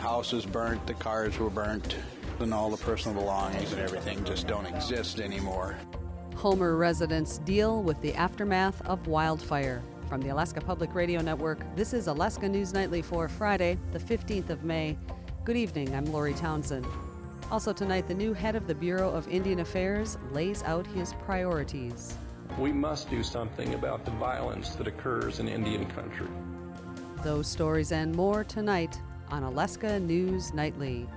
house was burnt, the cars were burnt, and all the personal belongings and everything just don't exist anymore. Homer residents deal with the aftermath of wildfire. From the Alaska Public Radio Network, this is Alaska News Nightly for Friday, the 15th of May. Good evening, I'm Lori Townsend. Also tonight, the new head of the Bureau of Indian Affairs lays out his priorities. We must do something about the violence that occurs in Indian country. Those stories and more tonight on Alaska News Nightly.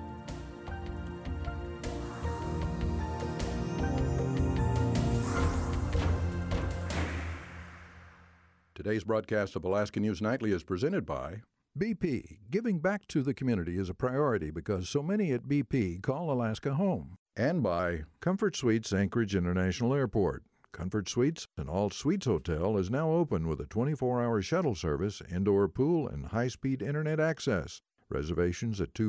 Today's broadcast of Alaska News Nightly is presented by BP. Giving back to the community is a priority because so many at BP call Alaska home. And by Comfort Suites Anchorage International Airport. Comfort Suites, an all-suites hotel, is now open with a 24-hour shuttle service, indoor pool, and high-speed internet access. Reservations at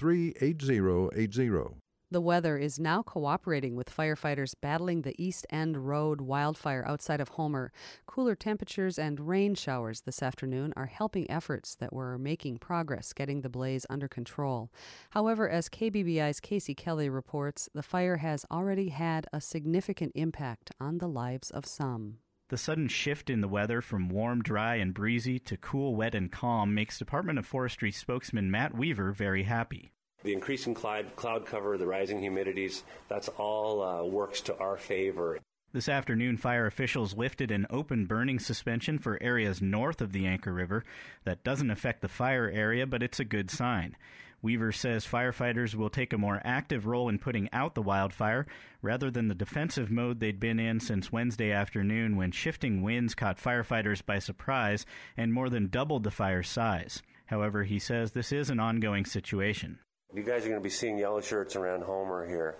243-8080. The weather is now cooperating with firefighters battling the East End Road wildfire outside of Homer. Cooler temperatures and rain showers this afternoon are helping efforts that were making progress getting the blaze under control. However, as KBBI's Casey Kelly reports, the fire has already had a significant impact on the lives of some. The sudden shift in the weather from warm, dry, and breezy to cool, wet, and calm makes Department of Forestry spokesman Matt Weaver very happy. The increasing cloud cover, the rising humidities, that's all works to our favor. This afternoon, fire officials lifted an open burning suspension for areas north of the Anchor River. That doesn't affect the fire area, but it's a good sign. Weaver says firefighters will take a more active role in putting out the wildfire rather than the defensive mode they'd been in since Wednesday afternoon when shifting winds caught firefighters by surprise and more than doubled the fire's size. However, he says this is an ongoing situation. You guys are going to be seeing yellow shirts around Homer here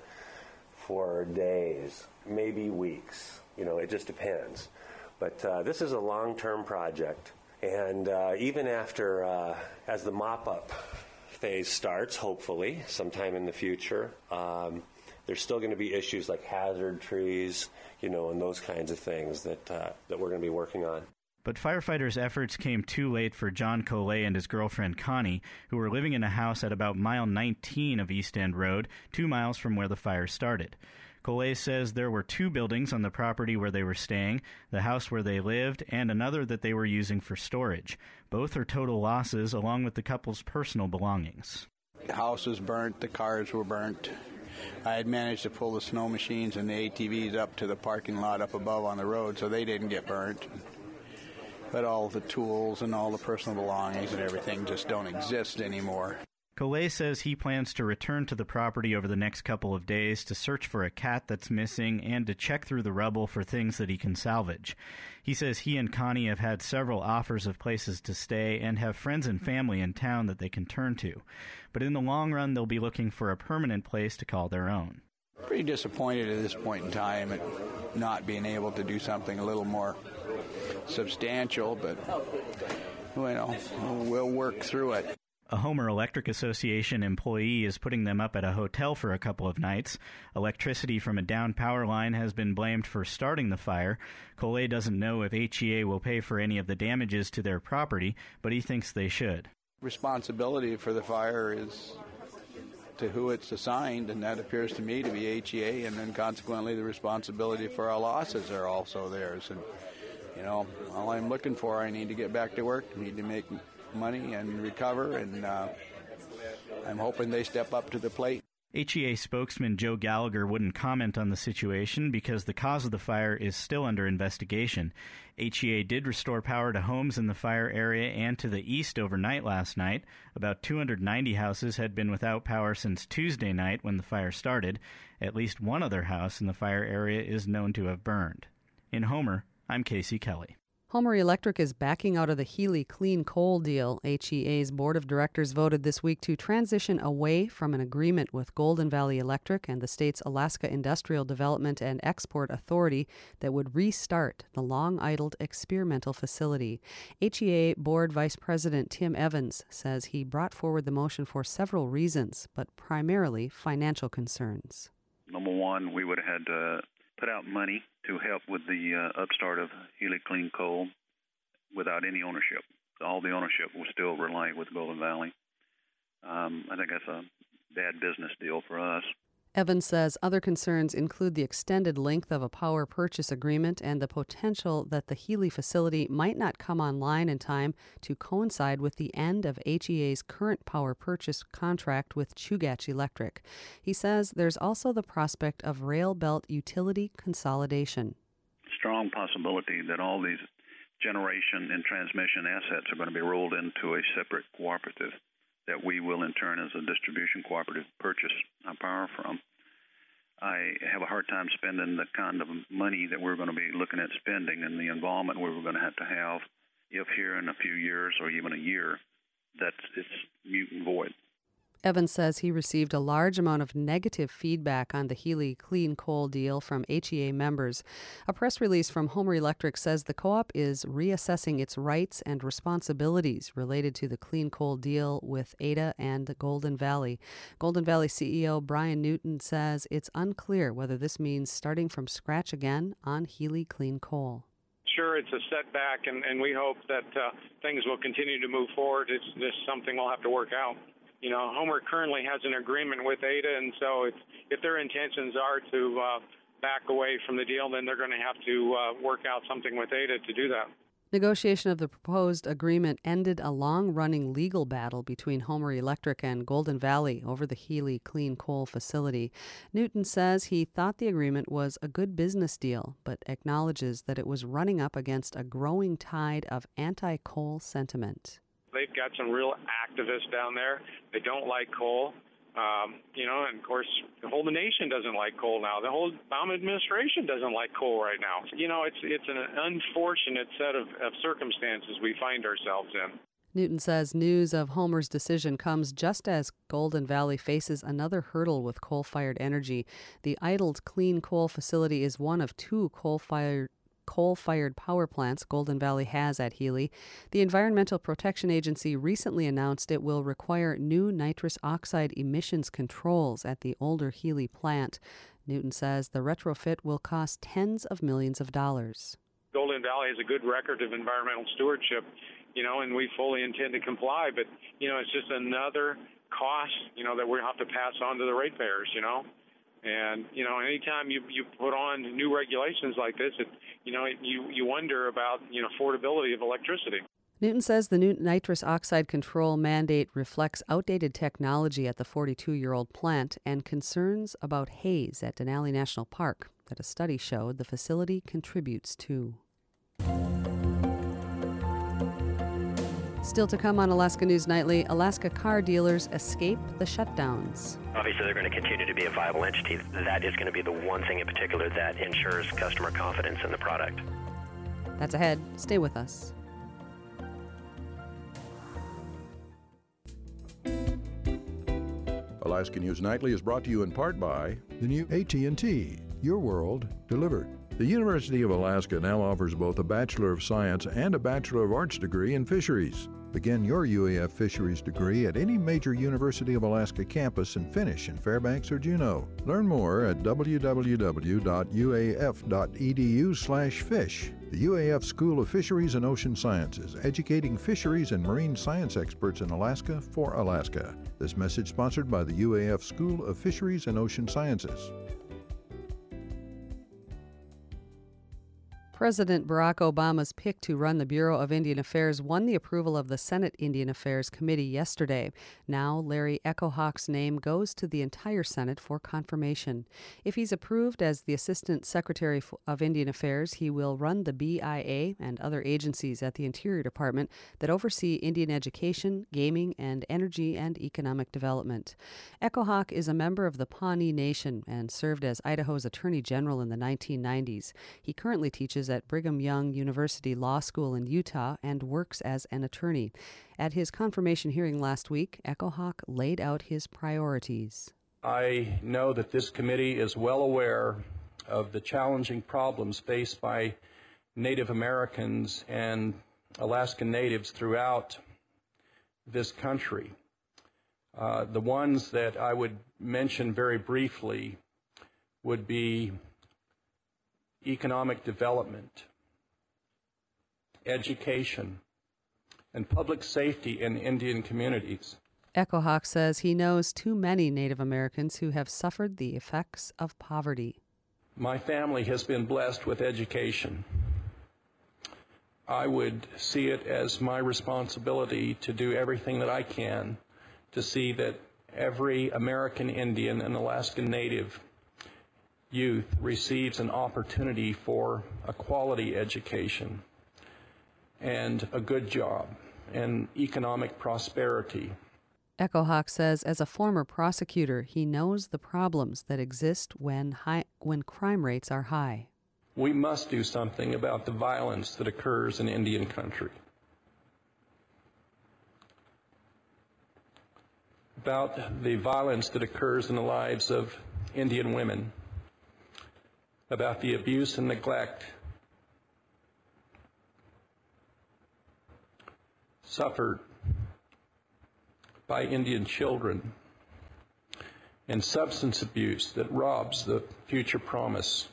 for days, maybe weeks. It just depends. But this is a long-term project. And even after, as the mop-up phase starts, hopefully, sometime in the future, there's still going to be issues like hazard trees, and those kinds of things that we're going to be working on. But firefighters' efforts came too late for John Collet and his girlfriend Connie, who were living in a house at about mile 19 of East End Road, 2 miles from where the fire started. Collet says there were 2 buildings on the property where they were staying, the house where they lived, and another that they were using for storage. Both are total losses, along with the couple's personal belongings. The house was burnt, the cars were burnt. I had managed to pull the snow machines and the ATVs up to the parking lot up above on the road, so they didn't get burnt. But all the tools and all the personal belongings and everything just don't exist anymore. Collet says he plans to return to the property over the next couple of days to search for a cat that's missing and to check through the rubble for things that he can salvage. He says he and Connie have had several offers of places to stay and have friends and family in town that they can turn to. But in the long run, they'll be looking for a permanent place to call their own. Pretty disappointed at this point in time at not being able to do something a little more substantial, but we'll work through it. A Homer Electric Association employee is putting them up at a hotel for a couple of nights. Electricity from a downed power line has been blamed for starting the fire. Collet doesn't know if HEA will pay for any of the damages to their property, but he thinks they should. Responsibility for the fire is to who it's assigned, and that appears to me to be HEA, and then consequently the responsibility for our losses are also theirs. And all I'm looking for, I need to get back to work, need to make money and recover, and I'm hoping they step up to the plate. HEA spokesman Joe Gallagher wouldn't comment on the situation because the cause of the fire is still under investigation. HEA did restore power to homes in the fire area and to the east overnight last night. About 290 houses had been without power since Tuesday night when the fire started. At least one other house in the fire area is known to have burned. In Homer, I'm Casey Kelly. Homer Electric is backing out of the Healy Clean Coal deal. HEA's board of directors voted this week to transition away from an agreement with Golden Valley Electric and the state's Alaska Industrial Development and Export Authority that would restart the long-idled experimental facility. HEA board vice president Tim Evans says he brought forward the motion for several reasons, but primarily financial concerns. Number one, we would have had to put out money to help with the upstart of Healy Clean Coal without any ownership. All the ownership was still relying with Golden Valley. I think that's a bad business deal for us. Evans says other concerns include the extended length of a power purchase agreement and the potential that the Healy facility might not come online in time to coincide with the end of HEA's current power purchase contract with Chugach Electric. He says there's also the prospect of rail belt utility consolidation. Strong possibility that all these generation and transmission assets are going to be rolled into a separate cooperative that we will in turn as a distribution cooperative purchase our power from. I have a hard time spending the kind of money that we're going to be looking at spending and the involvement we're going to have if here in a few years or even a year that it's mute and void. Evans says he received a large amount of negative feedback on the Healy Clean Coal deal from HEA members. A press release from Homer Electric says the co-op is reassessing its rights and responsibilities related to the clean coal deal with Ada and Golden Valley. Golden Valley CEO Brian Newton says it's unclear whether this means starting from scratch again on Healy Clean Coal. Sure, it's a setback, and we hope that things will continue to move forward. It's just something we'll have to work out. You know, Homer currently has an agreement with Ada, and so if their intentions are to back away from the deal, then they're going to have to work out something with Ada to do that. Negotiation of the proposed agreement ended a long-running legal battle between Homer Electric and Golden Valley over the Healy Clean Coal facility. Newton says he thought the agreement was a good business deal, but acknowledges that it was running up against a growing tide of anti-coal sentiment. They've got some real activists down there. They don't like coal. And of course, the whole nation doesn't like coal now. The whole Obama administration doesn't like coal right now. It's an unfortunate set of circumstances we find ourselves in. Newton says news of Homer's decision comes just as Golden Valley faces another hurdle with coal-fired energy. The idled clean coal facility is one of two coal-fired power plants Golden Valley has at Healy. The Environmental Protection Agency recently announced it will require new nitrous oxide emissions controls at the older Healy plant. Newton says the retrofit will cost tens of millions of dollars. Golden Valley has a good record of environmental stewardship, and we fully intend to comply, but, it's just another cost, that we have to pass on to the ratepayers, And, anytime you put on new regulations like this, you wonder about, affordability of electricity. Newton says the new nitrous oxide control mandate reflects outdated technology at the 42-year-old plant and concerns about haze at Denali National Park that a study showed the facility contributes to. Still to come on Alaska News Nightly, Alaska car dealers escape the shutdowns. Obviously, they're going to continue to be a viable entity. That is going to be the one thing in particular that ensures customer confidence in the product. That's ahead. Stay with us. Alaska News Nightly is brought to you in part by the new AT&T, your world delivered. The University of Alaska now offers both a Bachelor of Science and a Bachelor of Arts degree in fisheries. Begin your UAF fisheries degree at any major University of Alaska campus and finish in Fairbanks or Juneau. Learn more at www.uaf.edu/fish. The UAF School of Fisheries and Ocean Sciences, educating fisheries and marine science experts in Alaska for Alaska. This message sponsored by the UAF School of Fisheries and Ocean Sciences. President Barack Obama's pick to run the Bureau of Indian Affairs won the approval of the Senate Indian Affairs Committee yesterday. Now, Larry Echohawk's name goes to the entire Senate for confirmation. If he's approved as the Assistant Secretary of Indian Affairs, he will run the BIA and other agencies at the Interior Department that oversee Indian education, gaming, and energy and economic development. Echohawk is a member of the Pawnee Nation and served as Idaho's Attorney General in the 1990s. He currently teaches at Brigham Young University Law School in Utah and works as an attorney. At his confirmation hearing last week, Echohawk laid out his priorities. I know that this committee is well aware of the challenging problems faced by Native Americans and Alaskan Natives throughout this country. The ones that I would mention very briefly would be economic development, education, and public safety in Indian communities. EchoHawk says he knows too many Native Americans who have suffered the effects of poverty. My family has been blessed with education. I would see it as my responsibility to do everything that I can to see that every American Indian and Alaskan Native youth receives an opportunity for a quality education and a good job and economic prosperity. EchoHawk says as a former prosecutor, he knows the problems that exist when crime rates are high. We must do something about the violence that occurs in Indian country, about the violence that occurs in the lives of Indian women, about the abuse and neglect suffered by Indian children, and substance abuse that robs the future promise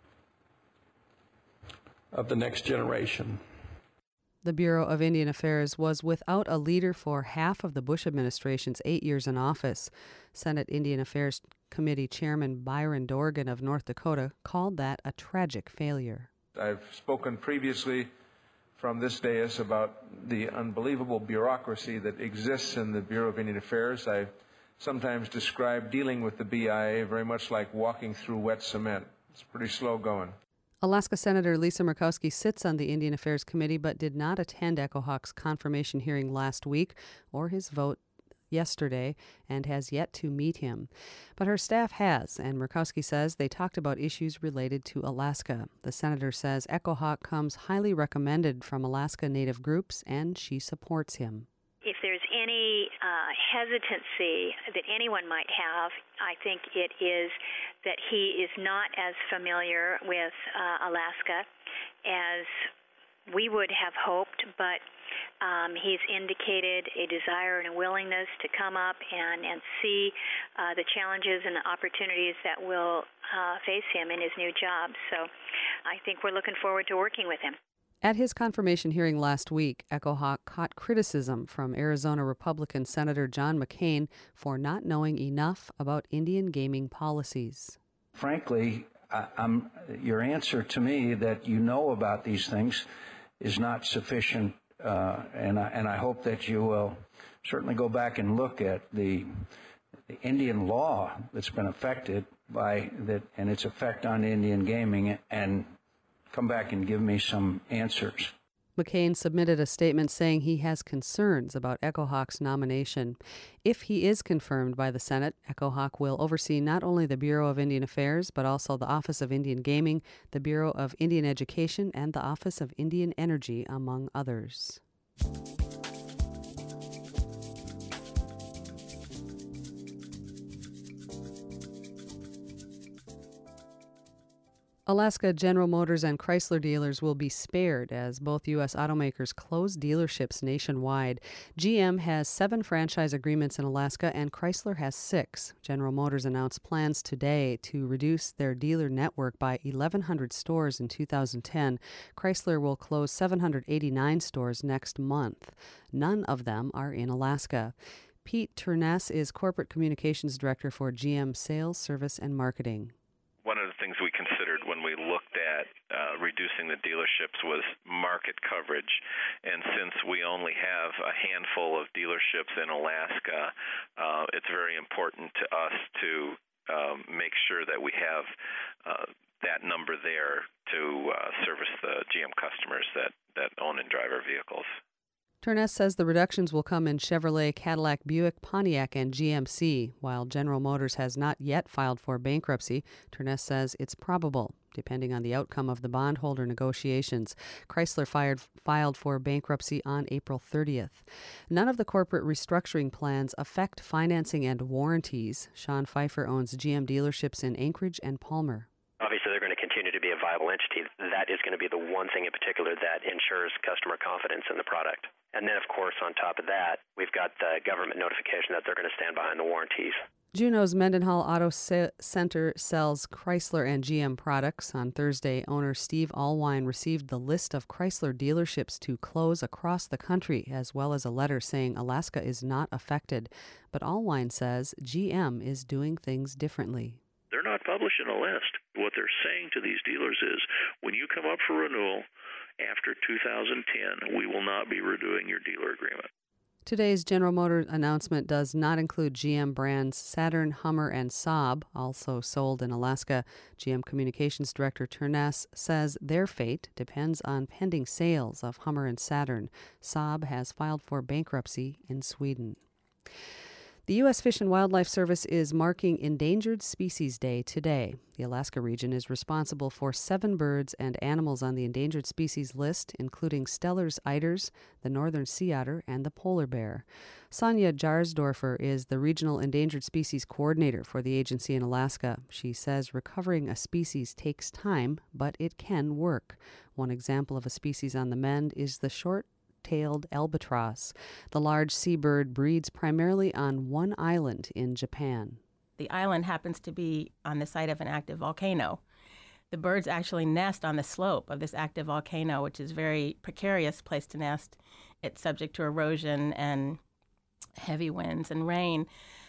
of the next generation. The Bureau of Indian Affairs was without a leader for half of the Bush administration's 8 years in office. Senate Indian Affairs Committee Chairman Byron Dorgan of North Dakota called that a tragic failure. I've spoken previously from this dais about the unbelievable bureaucracy that exists in the Bureau of Indian Affairs. I sometimes describe dealing with the BIA very much like walking through wet cement. It's pretty slow going. Alaska Senator Lisa Murkowski sits on the Indian Affairs Committee but did not attend EchoHawk's confirmation hearing last week or his vote yesterday and has yet to meet him. But her staff has, and Murkowski says they talked about issues related to Alaska. The senator says EchoHawk comes highly recommended from Alaska Native groups and she supports him. If there's any hesitancy that anyone might have, I think it is that he is not as familiar with Alaska as we would have hoped, but he's indicated a desire and a willingness to come up and see the challenges and the opportunities that will face him in his new job. So I think we're looking forward to working with him. At his confirmation hearing last week, EchoHawk caught criticism from Arizona Republican Senator John McCain for not knowing enough about Indian gaming policies. Frankly, your answer to me that you know about these things is not sufficient, and I hope that you will certainly go back and look at the Indian law that's been affected by that and its effect on Indian gaming, and come back and give me some answers. McCain submitted a statement saying he has concerns about EchoHawk's nomination. If he is confirmed by the Senate, EchoHawk will oversee not only the Bureau of Indian Affairs, but also the Office of Indian Gaming, the Bureau of Indian Education, and the Office of Indian Energy, among others. Alaska General Motors and Chrysler dealers will be spared as both U.S. automakers close dealerships nationwide. GM has 7 franchise agreements in Alaska and Chrysler has 6. General Motors announced plans today to reduce their dealer network by 1,100 stores in 2010. Chrysler will close 789 stores next month. None of them are in Alaska. Pete Turness is Corporate Communications Director for GM Sales, Service, and Marketing. One of the things we considered when we looked at reducing the dealerships was market coverage. And since we only have a handful of dealerships in Alaska, it's very important to us to make sure that we have that number there to service the GM customers that own and drive our vehicles. Turness says the reductions will come in Chevrolet, Cadillac, Buick, Pontiac, and GMC. While General Motors has not yet filed for bankruptcy, Turness says it's probable, depending on the outcome of the bondholder negotiations. Chrysler filed for bankruptcy on April 30th. None of the corporate restructuring plans affect financing and warranties. Sean Pfeiffer owns GM dealerships in Anchorage and Palmer. Obviously, they're going to continue to be a viable entity. That is going to be the one thing in particular that ensures customer confidence in the product. And then, of course, on top of that, we've got the government notification that they're going to stand behind the warranties. Juneau's Mendenhall Auto Center sells Chrysler and GM products. On Thursday, owner Steve Allwine received the list of Chrysler dealerships to close across the country, as well as a letter saying Alaska is not affected. But Allwine says GM is doing things differently. They're not publishing a list. What they're saying to these dealers is, when you come up for renewal after 2010, we will not be renewing your dealer agreement. Today's General Motors announcement does not include GM brands Saturn, Hummer, and Saab, also sold in Alaska. GM Communications Director Turness says their fate depends on pending sales of Hummer and Saturn. Saab has filed for bankruptcy in Sweden. The U.S. Fish and Wildlife Service is marking Endangered Species Day today. The Alaska region is responsible for 7 birds and animals on the endangered species list, including Steller's eiders, the northern sea otter, and the polar bear. Sonia Jarsdorfer is the Regional Endangered Species Coordinator for the agency in Alaska. She says recovering a species takes time, but it can work. One example of a species on the mend is the short-tailed albatross. The large seabird breeds primarily on one island in Japan. The island happens to be on the site of an active volcano. The birds actually nest on the slope of this active volcano, which is a very precarious place to nest. It's subject to erosion and heavy winds and rain.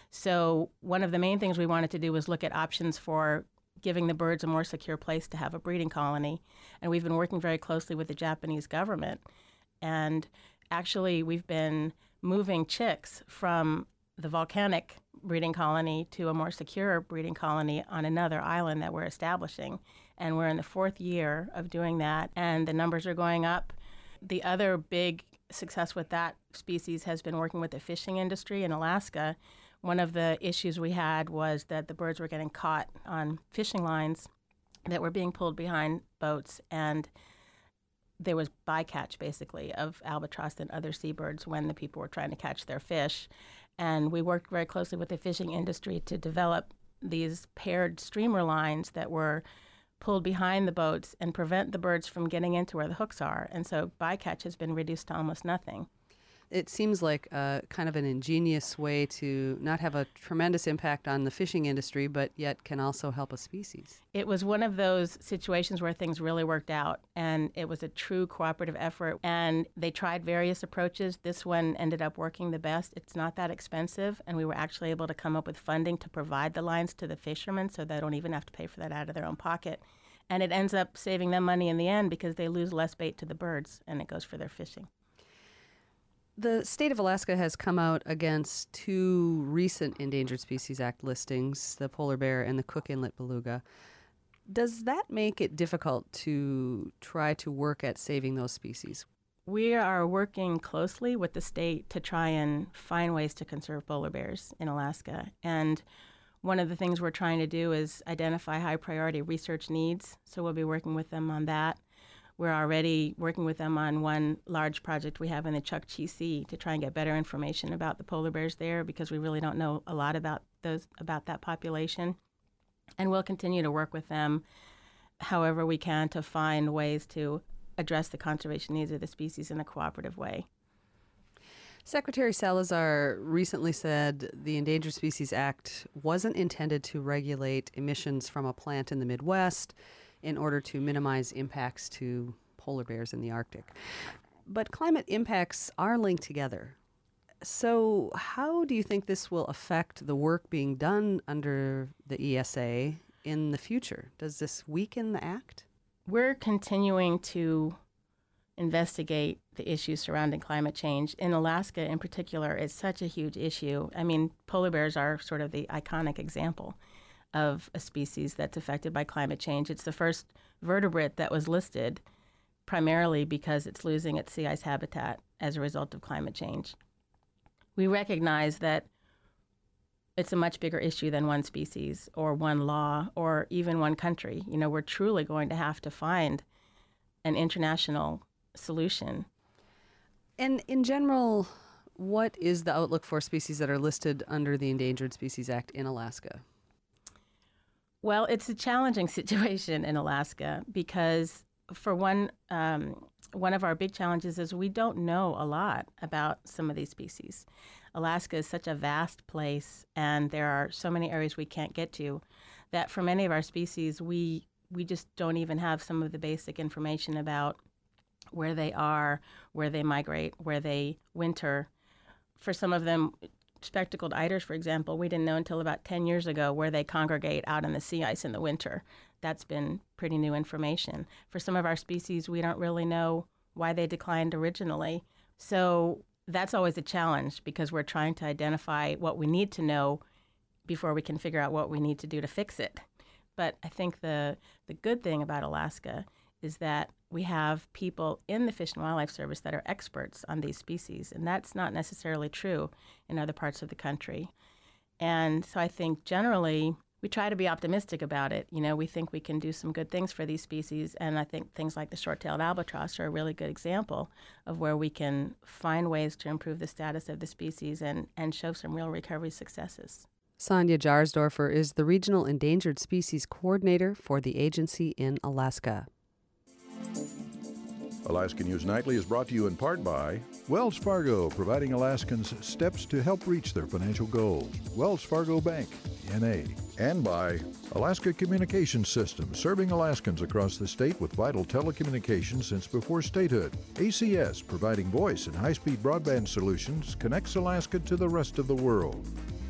So one of the main things we wanted to do was look at options for giving the birds a more secure place to have a breeding colony. And we've been working very closely with the Japanese government. And actually, we've been moving chicks from the volcanic breeding colony to a more secure breeding colony on another island that we're establishing. And we're in the 4th year of doing that, and the numbers are going up. The other big success with that species has been working with the fishing industry in Alaska. One of the issues we had was that the birds were getting caught on fishing lines that were being pulled behind boats, and there was bycatch, basically, of albatross and other seabirds when the people were trying to catch their fish. And we worked very closely with the fishing industry to develop these paired streamer lines that were pulled behind the boats and prevent the birds from getting into where the hooks are. And so bycatch has been reduced to almost nothing. It seems like kind of an ingenious way to not have a tremendous impact on the fishing industry, but yet can also help a species. It was one of those situations where things really worked out, and it was a true cooperative effort. And they tried various approaches. This one ended up working the best. It's not that expensive, and we were actually able to come up with funding to provide the lines to the fishermen so they don't even have to pay for that out of their own pocket. And it ends up saving them money in the end because they lose less bait to the birds, and it goes for their fishing. The state of Alaska has come out against 2 recent Endangered Species Act listings, the polar bear and the Cook Inlet beluga. Does that make it difficult to try to work at saving those species? We are working closely with the state to try and find ways to conserve polar bears in Alaska. And one of the things we're trying to do is identify high priority research needs. So we'll be working with them on that. We're already working with them on one large project we have in the Chukchi Sea to try and get better information about the polar bears there, because we really don't know a lot about that population. And we'll continue to work with them however we can to find ways to address the conservation needs of the species in a cooperative way. Secretary Salazar recently said the Endangered Species Act wasn't intended to regulate emissions from a plant in the Midwest in order to minimize impacts to polar bears in the Arctic. But climate impacts are linked together. So how do you think this will affect the work being done under the ESA in the future? Does this weaken the act? We're continuing to investigate the issues surrounding climate change. In Alaska in particular, it's such a huge issue. I mean, polar bears are sort of the iconic example of a species that's affected by climate change. It's the first vertebrate that was listed primarily because it's losing its sea ice habitat as a result of climate change. We recognize that it's a much bigger issue than one species or one law or even one country. You know, we're truly going to have to find an international solution. And in general, what is the outlook for species that are listed under the Endangered Species Act in Alaska? Well, it's a challenging situation in Alaska because, for one of our big challenges is we don't know a lot about some of these species. Alaska is such a vast place, and there are so many areas we can't get to, that for many of our species, we just don't even have some of the basic information about where they are, where they migrate, where they winter. For some of them, spectacled eiders, for example, we didn't know until about 10 years ago where they congregate out on the sea ice in the winter. That's been pretty new information. For some of our species, we don't really know why they declined originally. So that's always a challenge because we're trying to identify what we need to know before we can figure out what we need to do to fix it. But I think the good thing about Alaska is that we have people in the Fish and Wildlife Service that are experts on these species, and that's not necessarily true in other parts of the country. And so I think generally we try to be optimistic about it. You know, we think we can do some good things for these species, and I think things like the short-tailed albatross are a really good example of where we can find ways to improve the status of the species and show some real recovery successes. Sonia Jarsdorfer is the Regional Endangered Species Coordinator for the agency in Alaska. Alaska News Nightly is brought to you in part by Wells Fargo, providing Alaskans steps to help reach their financial goals. Wells Fargo Bank, N.A. And by Alaska Communications Systems, serving Alaskans across the state with vital telecommunications since before statehood. ACS, providing voice and high-speed broadband solutions, connects Alaska to the rest of the world.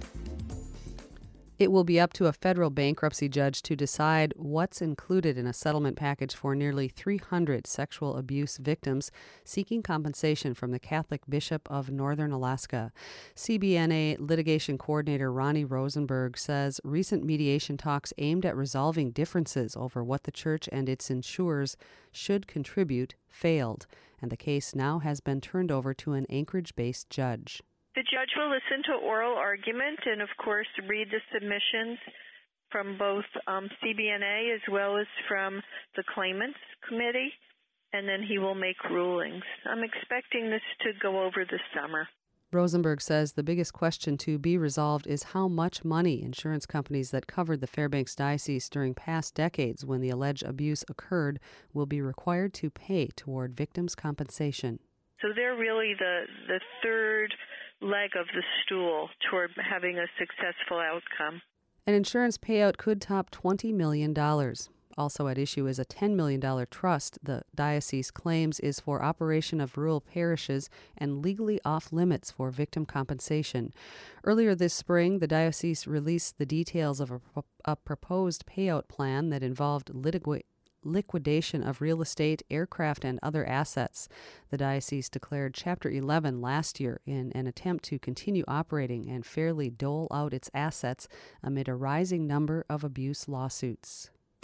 It will be up to a federal bankruptcy judge to decide what's included in a settlement package for nearly 300 sexual abuse victims seeking compensation from the Catholic Bishop of Northern Alaska. CBNA litigation coordinator Ronnie Rosenberg says recent mediation talks aimed at resolving differences over what the church and its insurers should contribute failed, and the case now has been turned over to an Anchorage-based judge. The judge will listen to oral argument and, of course, read the submissions from both CBNA as well as from the claimants committee, and then he will make rulings. I'm expecting this to go over the summer. Rosenberg says the biggest question to be resolved is how much money insurance companies that covered the Fairbanks Diocese during past decades when the alleged abuse occurred will be required to pay toward victims' compensation. So they're really the third leg of the stool toward having a successful outcome. An insurance payout could top $20 million. Also at issue is a $10 million trust the diocese claims is for operation of rural parishes and legally off limits for victim compensation. Earlier this spring, the diocese released the details of a proposed payout plan that involved liquidation of real estate, aircraft, and other assets. The diocese declared Chapter 11 last year in an attempt to continue operating and fairly dole out its assets amid a rising number of abuse lawsuits.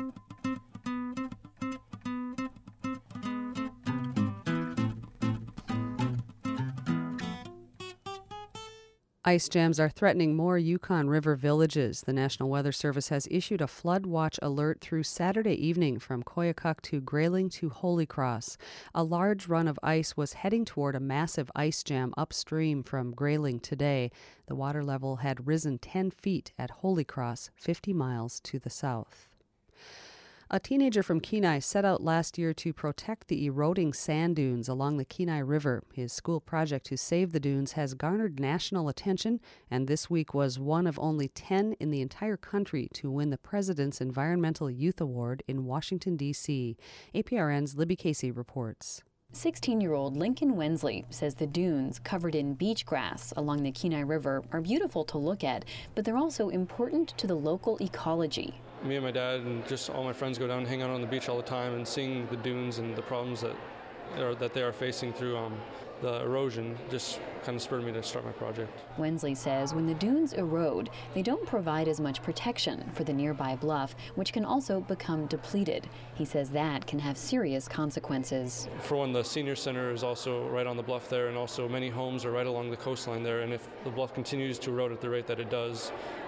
Ice jams are threatening more Yukon River villages. The National Weather Service has issued a flood watch alert through Saturday evening from Koyukuk to Grayling to Holy Cross. A large run of ice was heading toward a massive ice jam upstream from Grayling today. The water level had risen 10 feet at Holy Cross, 50 miles to the south. A teenager from Kenai set out last year to protect the eroding sand dunes along the Kenai River. His school project to save the dunes has garnered national attention, and this week was one of only 10 in the entire country to win the President's Environmental Youth Award in Washington, D.C. APRN's Libby Casey reports. 16-year-old Lincoln Wensley says the dunes covered in beach grass along the Kenai River are beautiful to look at, but they're also important to the local ecology. Me and my dad and just all my friends go down and hang out on the beach all the time, and seeing the dunes and the problems that they are facing through the erosion just kind of spurred me to start my project. Wensley says when the dunes erode, they don't provide as much protection for the nearby bluff, which can also become depleted. He says that can have serious consequences. For one, the senior center is also right on the bluff there, and also many homes are right along the coastline there, and if the bluff continues to erode at the rate that it does,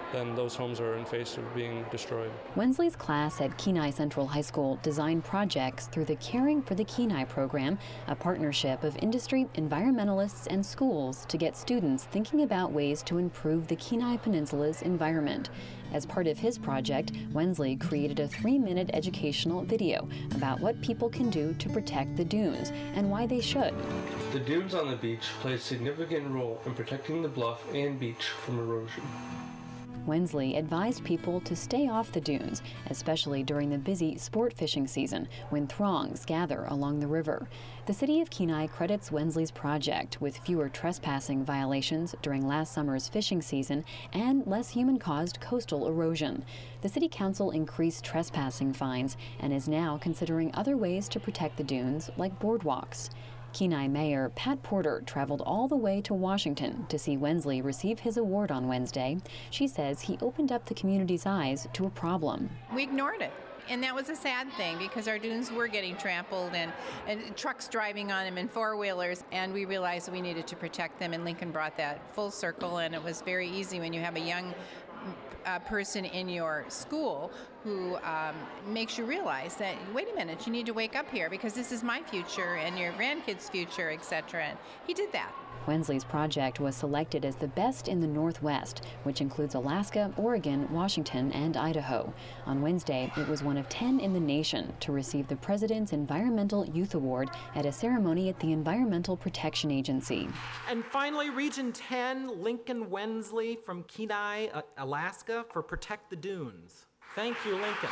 then those homes are in face of being destroyed. Wensley's class at Kenai Central High School designed projects through the Caring for the Kenai program, a partnership of industry, environmentalists, and schools to get students thinking about ways to improve the Kenai Peninsula's environment. As part of his project, Wensley created a 3-minute educational video about what people can do to protect the dunes and why they should. The dunes on the beach play a significant role in protecting the bluff and beach from erosion. Wensley advised people to stay off the dunes, especially during the busy sport fishing season when throngs gather along the river. The city of Kenai credits Wensley's project with fewer trespassing violations during last summer's fishing season and less human-caused coastal erosion. The city council increased trespassing fines and is now considering other ways to protect the dunes, like boardwalks. Kenai Mayor Pat Porter traveled all the way to Washington to see Wensley receive his award on Wednesday. She says he opened up the community's eyes to a problem. We ignored it. And that was a sad thing because our dunes were getting trampled and trucks driving on them and four-wheelers, and we realized we needed to protect them, and Lincoln brought that full circle, and it was very easy when you have a young person in your school who makes you realize that, wait a minute, you need to wake up here because this is my future and your grandkids' future, etc. And he did that. Wensley's project was selected as the best in the Northwest, which includes Alaska, Oregon, Washington, and Idaho. On Wednesday, it was one of 10 in the nation to receive the President's Environmental Youth Award at a ceremony at the Environmental Protection Agency. And finally, Region 10, Lincoln Wensley from Kenai, Alaska, for Protect the Dunes. Thank you, Lincoln.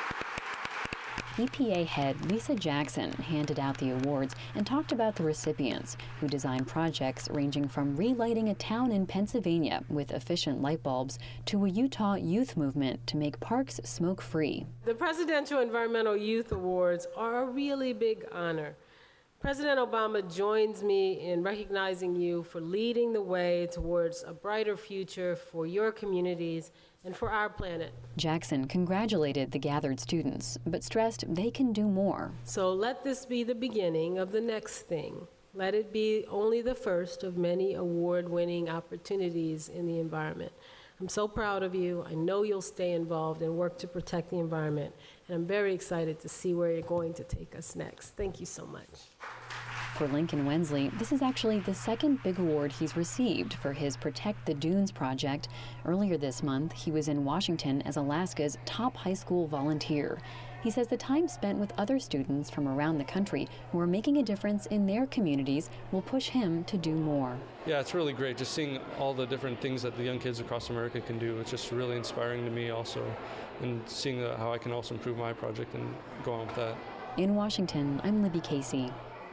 EPA head Lisa Jackson handed out the awards and talked about the recipients, who designed projects ranging from relighting a town in Pennsylvania with efficient light bulbs to a Utah youth movement to make parks smoke-free. The Presidential Environmental Youth Awards are a really big honor. President Obama joins me in recognizing you for leading the way towards a brighter future for your communities and for our planet. Jackson congratulated the gathered students, but stressed they can do more. So let this be the beginning of the next thing. Let it be only the first of many award-winning opportunities in the environment. I'm so proud of you. I know you'll stay involved and work to protect the environment, and I'm very excited to see where you're going to take us next. Thank you so much. For Lincoln Wensley, this is actually the second big award he's received for his Protect the Dunes project. Earlier this month, he was in Washington as Alaska's top high school volunteer. He says the time spent with other students from around the country who are making a difference in their communities will push him to do more. Yeah, it's really great just seeing all the different things that the young kids across America can do. It's just really inspiring to me also, and seeing how I can also improve my project and go on with that. In Washington, I'm Libby Casey.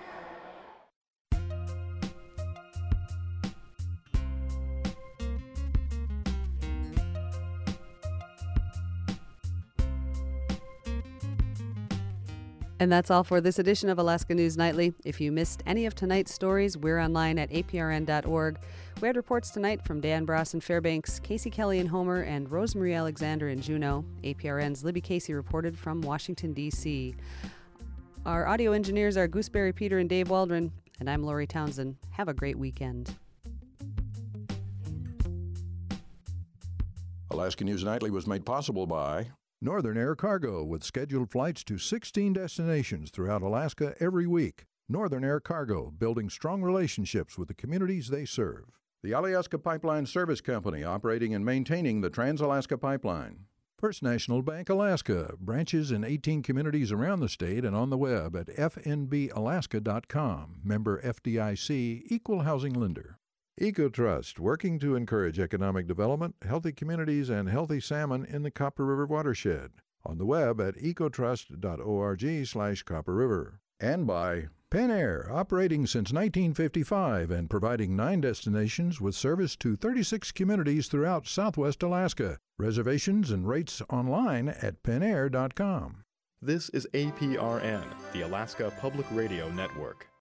And that's all for this edition of Alaska News Nightly. If you missed any of tonight's stories, we're online at aprn.org. We had reports tonight from Dan Bross in Fairbanks, Casey Kelly in Homer, and Rosemarie Alexander in Juneau. APRN's Libby Casey reported from Washington, D.C. Our audio engineers are Gooseberry Peter and Dave Waldron, and I'm Lori Townsend. Have a great weekend. Alaska News Nightly was made possible by Northern Air Cargo, with scheduled flights to 16 destinations throughout Alaska every week. Northern Air Cargo, building strong relationships with the communities they serve. The Alyeska Pipeline Service Company, operating and maintaining the Trans-Alaska Pipeline. First National Bank Alaska, branches in 18 communities around the state and on the web at fnbalaska.com. Member FDIC, equal housing lender. EcoTrust, working to encourage economic development, healthy communities, and healthy salmon in the Copper River watershed. On the web at ecotrust.org/Copper River. And by Penair, operating since 1955 and providing 9 destinations with service to 36 communities throughout Southwest Alaska. Reservations and rates online at penair.com. This is APRN, the Alaska Public Radio Network.